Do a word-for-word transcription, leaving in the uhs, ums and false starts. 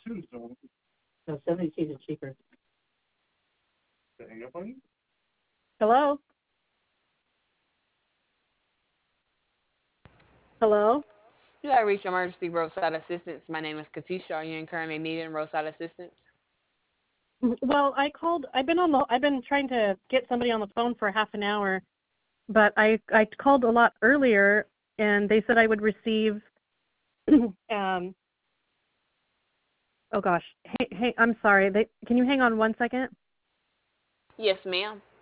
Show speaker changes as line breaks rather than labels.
No, seventy-two is cheaper.
Did I hang up on you?
Hello? Hello?
You have reached emergency roadside assistance. My name is Katisha. Are you currently needing roadside assistance?
Well, I called. I've been on the. I've been trying to get somebody on the phone for half an hour, but I I called a lot earlier, and they said I would receive. um. Oh gosh. Hey, hey. I'm sorry. They, can you hang on one second?
Yes, ma'am.